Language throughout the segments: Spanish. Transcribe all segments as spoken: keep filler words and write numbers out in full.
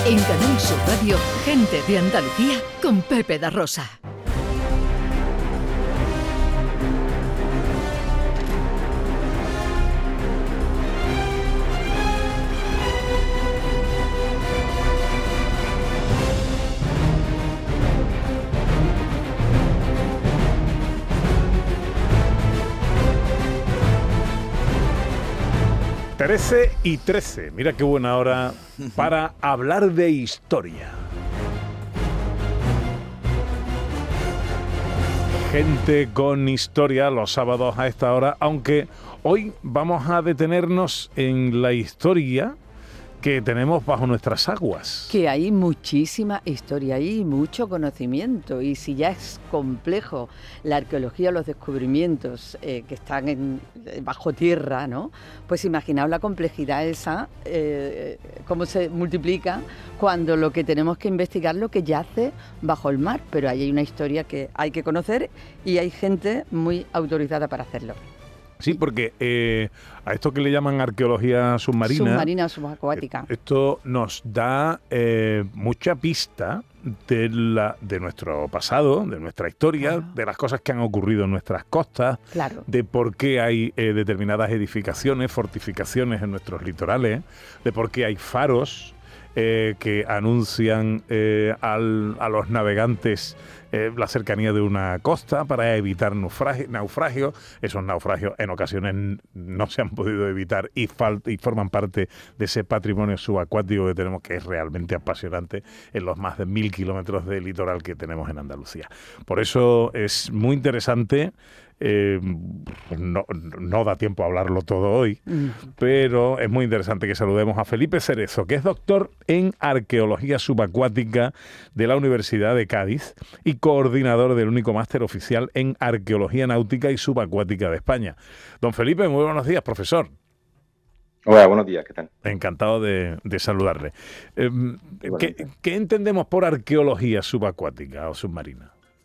En Canal Sur Radio, Gente de Andalucía con Pepe da Rosa. trece y trece, mira qué buena hora para hablar de historia. Gente con historia los sábados a esta hora, aunque hoy vamos a detenernos en la historia que tenemos bajo nuestras aguas. Que hay muchísima historia y mucho conocimiento, y si ya es complejo la arqueología, los descubrimientos eh, que están en, bajo tierra, ¿no? Pues imaginaos la complejidad esa, eh, cómo se multiplica cuando lo que tenemos que investigar lo que yace bajo el mar, pero ahí hay una historia que hay que conocer y hay gente muy autorizada para hacerlo. Sí, porque eh, a esto que le llaman arqueología submarina... Submarina, subacuática. Esto nos da eh, mucha pista de, la, de nuestro pasado, de nuestra historia, claro, de las cosas que han ocurrido en nuestras costas, claro, de por qué hay eh, determinadas edificaciones, fortificaciones en nuestros litorales, de por qué hay faros eh, que anuncian eh, al, a los navegantes Eh, la cercanía de una costa para evitar naufragi- naufragios. Esos naufragios en ocasiones no se han podido evitar y, fal- y forman parte de ese patrimonio subacuático que tenemos, que es realmente apasionante en los más de mil kilómetros de litoral que tenemos en Andalucía. Por eso es muy interesante. Eh, no, no da tiempo a hablarlo todo hoy, mm. pero es muy interesante que saludemos a Felipe Cerezo, que es doctor en Arqueología Subacuática de la Universidad de Cádiz y coordinador del único máster oficial en Arqueología Náutica y Subacuática de España. Don Felipe, muy buenos días, profesor. Hola, buenos días, ¿qué tal? Encantado de, de saludarle. Eh, ¿qué, ¿Qué entendemos por arqueología subacuática o submarina?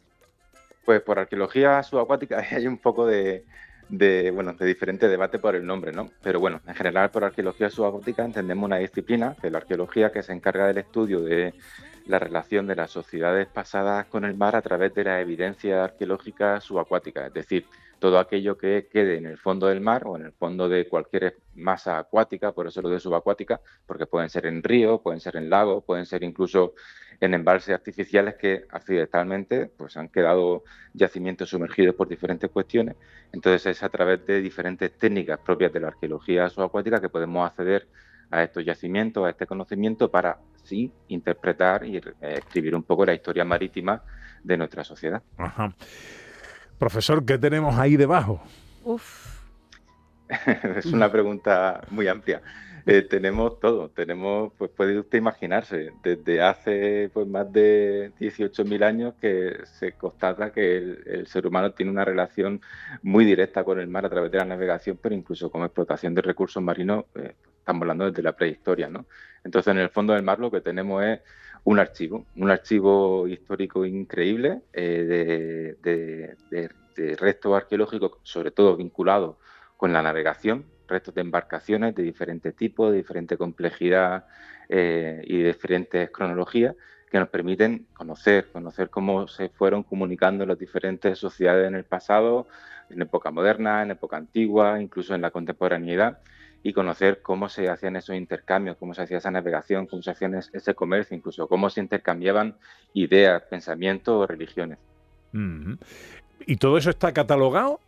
Pues por arqueología subacuática hay un poco de, de, bueno, de diferente debate por el nombre, ¿no? Pero bueno, en general por arqueología subacuática entendemos una disciplina de la arqueología que se encarga del estudio de la relación de las sociedades pasadas con el mar a través de la evidencia arqueológica subacuática, es decir, todo aquello que quede en el fondo del mar o en el fondo de cualquier masa acuática, por eso lo de subacuática, porque pueden ser en ríos, pueden ser en lagos, pueden ser incluso en embalses artificiales que accidentalmente pues, han quedado yacimientos sumergidos por diferentes cuestiones. Entonces es a través de diferentes técnicas propias de la arqueología subacuática que podemos acceder a estos yacimientos, a este conocimiento para, sí, interpretar y eh, escribir un poco la historia marítima de nuestra sociedad. Ajá. Profesor, ¿qué tenemos ahí debajo? Uf. Es una pregunta muy amplia. Eh, tenemos todo, tenemos, pues puede usted imaginarse, desde hace pues más de dieciocho mil años que se constata que el, el ser humano tiene una relación muy directa con el mar a través de la navegación, pero incluso con explotación de recursos marinos, eh, estamos hablando desde la prehistoria, ¿no? Entonces, en el fondo del mar lo que tenemos es un archivo, un archivo histórico increíble eh, de, de, de, de restos arqueológicos, sobre todo vinculados con la navegación, restos de embarcaciones de diferentes tipos, de diferente complejidad eh, y de diferentes cronologías que nos permiten conocer, conocer cómo se fueron comunicando las diferentes sociedades en el pasado, en época moderna, en época antigua, incluso en la contemporaneidad, y conocer cómo se hacían esos intercambios, cómo se hacía esa navegación, cómo se hacía ese comercio, incluso cómo se intercambiaban ideas, pensamientos o religiones. Mm-hmm. ¿Y todo eso está catalogado?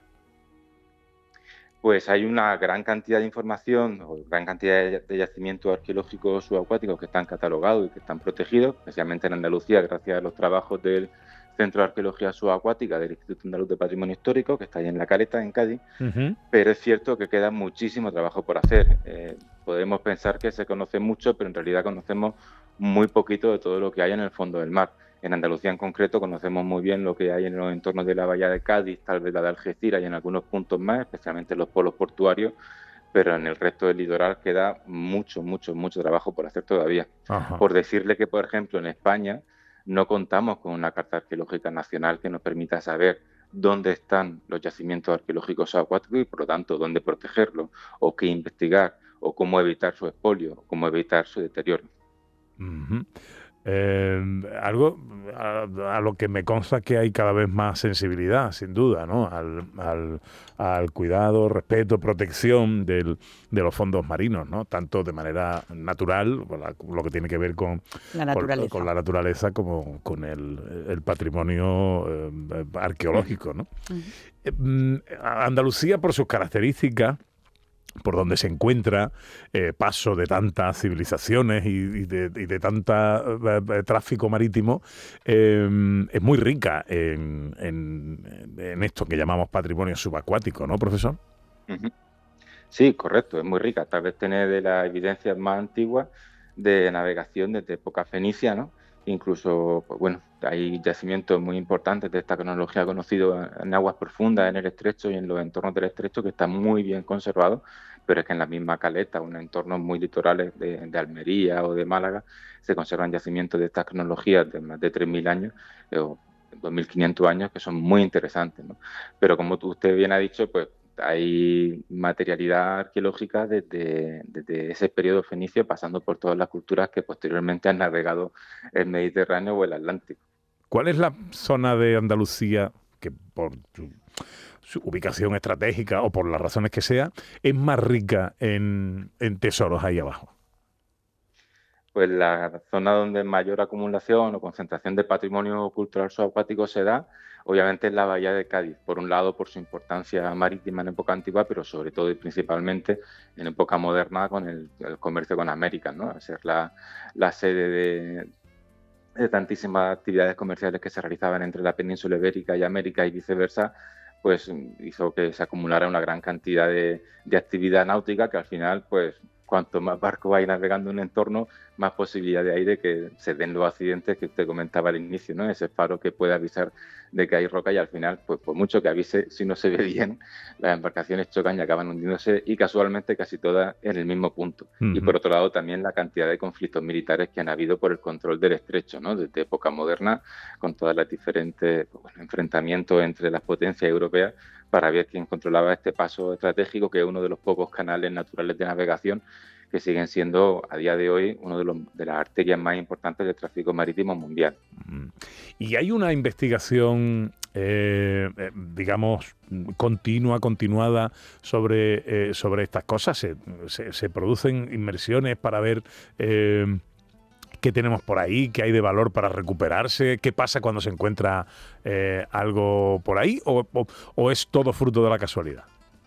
Pues hay una gran cantidad de información o gran cantidad de yacimientos arqueológicos subacuáticos que están catalogados y que están protegidos, especialmente en Andalucía, gracias a los trabajos del Centro de Arqueología Subacuática del Instituto Andaluz de Patrimonio Histórico, que está ahí en La Caleta, en Cádiz, uh-huh. Pero es cierto que queda muchísimo trabajo por hacer. Eh, podemos pensar que se conoce mucho, pero en realidad conocemos muy poquito de todo lo que hay en el fondo del mar. En Andalucía en concreto conocemos muy bien lo que hay en los entornos de la bahía de Cádiz, tal vez la de Algeciras y en algunos puntos más, especialmente en los polos portuarios, pero en el resto del litoral queda mucho, mucho, mucho trabajo por hacer todavía. Ajá. Por decirle que, por ejemplo, en España no contamos con una carta arqueológica nacional que nos permita saber dónde están los yacimientos arqueológicos acuáticos y, por lo tanto, dónde protegerlos, o qué investigar, o cómo evitar su expolio, o cómo evitar su deterioro. Ujú. Eh, algo a, a lo que me consta que hay cada vez más sensibilidad, sin duda, ¿no? Al, al, al cuidado, respeto, protección del, de los fondos marinos, ¿no? Tanto de manera natural, la- lo que tiene que ver con, La con, naturaleza. con la naturaleza, como con el, el patrimonio eh, arqueológico, ¿no? Ujú. Eh, mm, Andalucía, por sus características, por donde se encuentra, eh, paso de tantas civilizaciones y, y de, y de tanta eh, eh, tráfico marítimo, eh, es muy rica en, en, en esto que llamamos patrimonio subacuático, ¿no, profesor? Ujú. Sí, correcto, es muy rica. Tal vez tiene de las evidencias más antiguas de navegación desde época fenicia, ¿no? Incluso, pues bueno, hay yacimientos muy importantes de esta tecnología conocidos en aguas profundas, en el estrecho y en los entornos del estrecho que están muy bien conservados, pero es que en la misma caleta, o en entornos muy litorales de, de Almería o de Málaga, se conservan yacimientos de estas tecnologías de más de tres mil años eh, o dos mil quinientos años que son muy interesantes, ¿no? Pero como tú- usted bien ha dicho, pues hay materialidad arqueológica desde, desde ese periodo fenicio, pasando por todas las culturas que posteriormente han navegado el Mediterráneo o el Atlántico. ¿Cuál es la zona de Andalucía que por su, su ubicación estratégica o por las razones que sea, es más rica en, en tesoros ahí abajo? Pues la zona donde mayor acumulación o concentración de patrimonio cultural subacuático se da, obviamente es la bahía de Cádiz, por un lado por su importancia marítima en época antigua, pero sobre todo y principalmente en época moderna con el, el comercio con América, ¿no? Al ser la, la sede de, de tantísimas actividades comerciales que se realizaban entre la península ibérica y América y viceversa, pues hizo que se acumulara una gran cantidad de, de actividad náutica que al final, pues cuanto más barcos hay navegando en un entorno, más posibilidad hay de que se den los accidentes que usted comentaba al inicio, ¿no? Ese faro que puede avisar de que hay roca y al final, pues por mucho que avise, si no se ve bien, las embarcaciones chocan y acaban hundiéndose y casualmente casi todas en el mismo punto. Y Ujú. por otro lado también la cantidad de conflictos militares que han habido por el control del estrecho, ¿no? Desde época moderna, con todas las diferentes pues, bueno, enfrentamientos entre las potencias europeas para ver quién controlaba este paso estratégico, que es uno de los pocos canales naturales de navegación que siguen siendo a día de hoy uno de, los, de las arterias más importantes del tráfico marítimo mundial. Mm. Y hay una investigación, eh, eh, digamos, continua, continuada sobre, eh, sobre estas cosas. Se, se- se producen inmersiones para ver eh, qué tenemos por ahí, qué hay de valor para recuperarse, qué pasa cuando se encuentra eh, algo por ahí, o, o- o es todo fruto de la casualidad.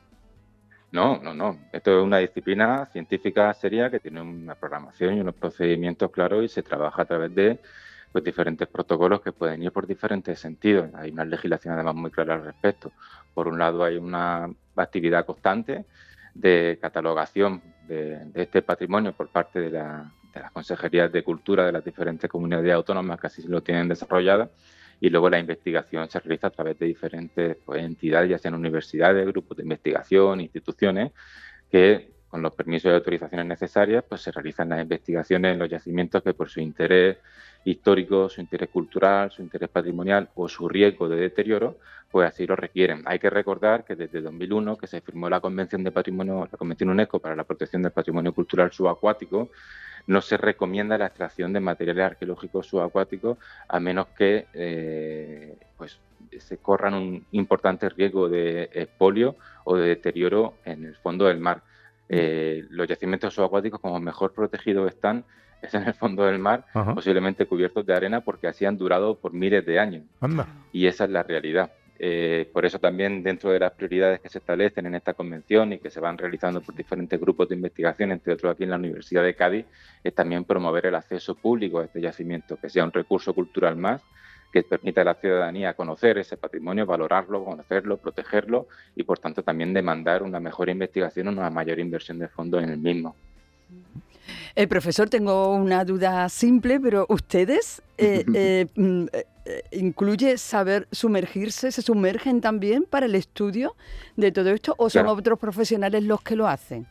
No, no, no. Esto es una disciplina científica seria que tiene una programación y unos procedimientos claros y se trabaja a través de pues, diferentes protocolos que pueden ir por diferentes sentidos. Hay una legislación además muy clara al respecto. Por un lado hay una actividad constante de catalogación de, de este patrimonio por parte de, la, de las consejerías de cultura de las diferentes comunidades autónomas que así lo tienen desarrollada. Y luego la investigación se realiza a través de diferentes pues, entidades, ya sean universidades, grupos de investigación, instituciones, que con los permisos y autorizaciones necesarias pues, se realizan las investigaciones en los yacimientos que por su interés histórico, su interés cultural, su interés patrimonial o su riesgo de deterioro, pues así lo requieren. Hay que recordar que desde dos mil uno, que se firmó la Convención de Patrimonio, la Convención UNESCO para la protección del patrimonio cultural subacuático, no se recomienda la extracción de materiales arqueológicos subacuáticos a menos que eh, pues, se corran un importante riesgo de expolio o de deterioro en el fondo del mar. Eh, los yacimientos subacuáticos, como mejor protegidos están, es en el fondo del mar, Ajá. posiblemente cubiertos de arena, porque así han durado por miles de años. Anda. Y esa es la realidad. Eh, por eso también dentro de las prioridades que se establecen en esta convención y que se van realizando por diferentes grupos de investigación, entre otros aquí en la Universidad de Cádiz, es también promover el acceso público a este yacimiento, que sea un recurso cultural más, que permita a la ciudadanía conocer ese patrimonio, valorarlo, conocerlo, protegerlo y por tanto también demandar una mejor investigación, una mayor inversión de fondos en el mismo. Eh, profesor, tengo una duda simple, pero ¿ustedes eh, eh, mm, eh, incluye saber sumergirse, se sumergen también para el estudio de todo esto o son Claro. otros profesionales los que lo hacen?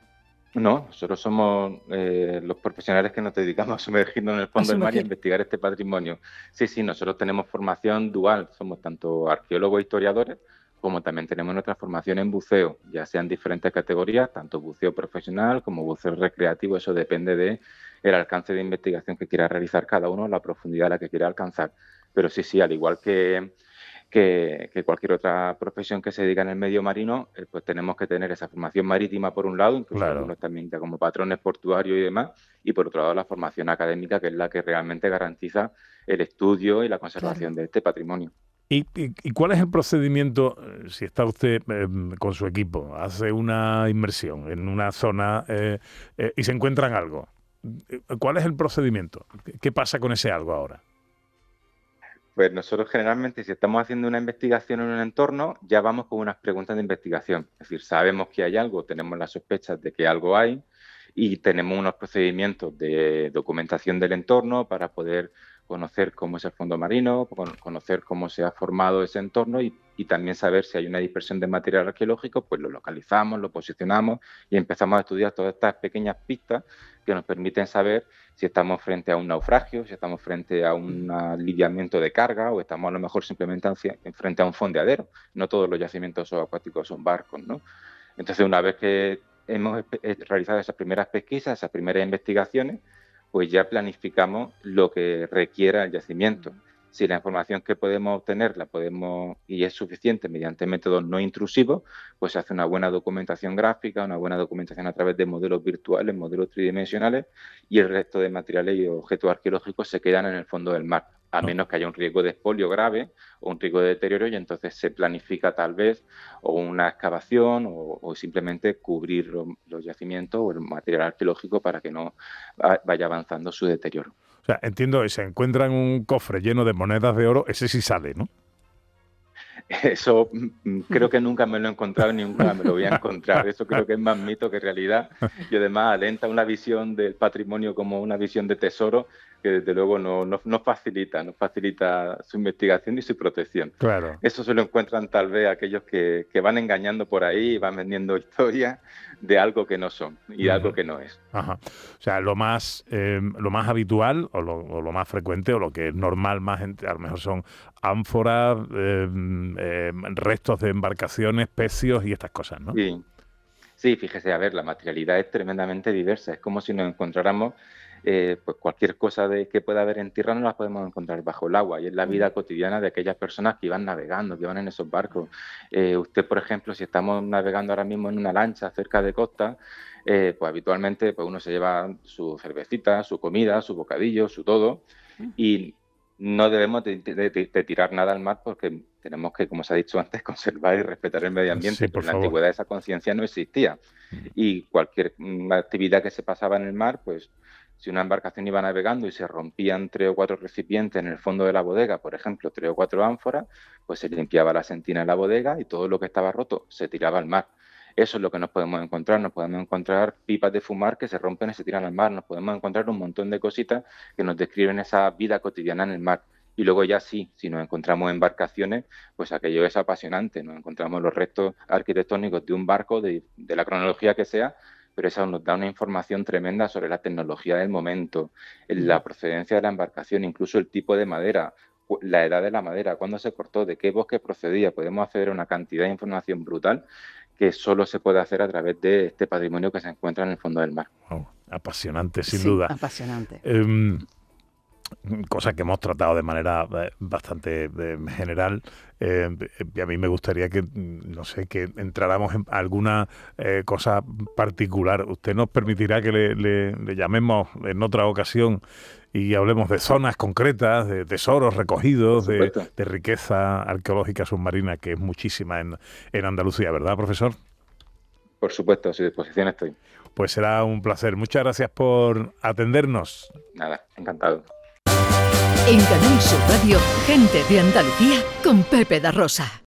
No, nosotros somos eh, los profesionales que nos dedicamos a sumergirnos en el A fondo del mar y a sumergir. investigar este patrimonio. Sí, sí, nosotros tenemos formación dual, somos tanto arqueólogos e historiadores, como también tenemos nuestra formación en buceo, ya sean diferentes categorías, tanto buceo profesional como buceo recreativo, eso depende de el alcance de investigación que quiera realizar cada uno, la profundidad a la que quiera alcanzar. Pero sí, sí, al igual que, que, que cualquier otra profesión que se dedica en el medio marino, eh, pues tenemos que tener esa formación marítima por un lado, incluso Claro. algunos también ya como patrones portuarios y demás, y por otro lado la formación académica, que es la que realmente garantiza el estudio y la conservación Claro. de este patrimonio. ¿Y, y, y cuál es el procedimiento eh, si está usted eh, con su equipo, hace una inmersión en una zona eh, eh, y se encuentran algo? ¿Cuál es el procedimiento? ¿Qué, qué pasa con ese algo ahora? Pues nosotros generalmente, si estamos haciendo una investigación en un entorno, ya vamos con unas preguntas de investigación. Es decir, sabemos que hay algo, tenemos las sospechas de que algo hay y tenemos unos procedimientos de documentación del entorno para poder conocer cómo es el fondo marino, conocer cómo se ha formado ese entorno y, y también saber si hay una dispersión de material arqueológico, pues lo localizamos, lo posicionamos y empezamos a estudiar todas estas pequeñas pistas que nos permiten saber si estamos frente a un naufragio, si estamos frente a un liviamiento de carga o estamos a lo mejor simplemente frente a un fondeadero. No todos los yacimientos acuáticos son barcos, ¿no? Entonces, una vez que hemos realizado esas primeras pesquisas, esas primeras investigaciones, pues ya planificamos lo que requiera el yacimiento. Si la información que podemos obtener la podemos y es suficiente mediante métodos no intrusivos, pues se hace una buena documentación gráfica, una buena documentación a través de modelos virtuales, modelos tridimensionales, y el resto de materiales y objetos arqueológicos se quedan en el fondo del mar, a menos que haya un riesgo de expolio grave o un riesgo de deterioro, y entonces se planifica tal vez o una excavación o, o simplemente cubrir los, los yacimientos o el material arqueológico para que no vaya avanzando su deterioro. O sea, entiendo que se encuentran un cofre lleno de monedas de oro, ese sí sale, ¿no? Eso creo que nunca me lo he encontrado ni nunca me lo voy a encontrar. Eso creo que es más mito que realidad y además alenta una visión del patrimonio como una visión de tesoro que desde luego no, no, no facilita, no facilita su investigación y su protección. Claro. Eso se lo encuentran tal vez aquellos que, que van engañando por ahí y van vendiendo historias de algo que no son y de uh-huh. algo que no es. Ajá. O sea, lo más eh, lo más habitual o lo, o lo más frecuente o lo que es normal más a lo mejor son ánforas, eh, eh, restos de embarcaciones, pecios y estas cosas, ¿no? Sí. Sí, fíjese, a ver, la materialidad es tremendamente diversa. Es como si nos encontráramos eh, pues cualquier cosa de que pueda haber en tierra no las podemos encontrar bajo el agua, y es la vida cotidiana de aquellas personas que iban navegando, que iban en esos barcos. Eh, usted, por ejemplo, si estamos navegando ahora mismo en una lancha cerca de costa, eh, pues habitualmente pues uno se lleva su cervecita, su comida, su bocadillo, su todo, y no debemos de, de, de, de tirar nada al mar porque tenemos que, como se ha dicho antes, conservar y respetar el medio ambiente. Sí, por en la favor. antigüedad esa conciencia no existía. Y cualquier actividad que se pasaba en el mar, pues si una embarcación iba navegando y se rompían tres o cuatro recipientes en el fondo de la bodega, por ejemplo, tres o cuatro ánforas, pues se limpiaba la sentina de la bodega y todo lo que estaba roto se tiraba al mar. Eso es lo que nos podemos encontrar. Nos podemos encontrar pipas de fumar que se rompen y se tiran al mar. Nos podemos encontrar un montón de cositas que nos describen esa vida cotidiana en el mar. Y luego ya sí, si nos encontramos embarcaciones, pues aquello es apasionante. Nos encontramos los restos arquitectónicos de un barco, de, de la cronología que sea, pero eso nos da una información tremenda sobre la tecnología del momento, la procedencia de la embarcación, incluso el tipo de madera, la edad de la madera, cuándo se cortó, de qué bosque procedía. Podemos acceder a una cantidad de información brutal que solo se puede hacer a través de este patrimonio que se encuentra en el fondo del mar. Oh, apasionante, sin sí, duda. Apasionante. Eh, cosa que hemos tratado de manera eh, bastante eh, general. Eh, y a mí me gustaría que, no sé, que entráramos en alguna eh, cosa particular. Usted nos permitirá que le, le, le llamemos en otra ocasión y hablemos de zonas concretas, de tesoros recogidos, de, de riqueza arqueológica submarina, que es muchísima en, en Andalucía, ¿verdad, profesor? Por supuesto, a su disposición estoy. Pues será un placer. Muchas gracias por atendernos. Nada, encantado. En Canal Sur Radio, Gente de Andalucía con Pepe da Rosa.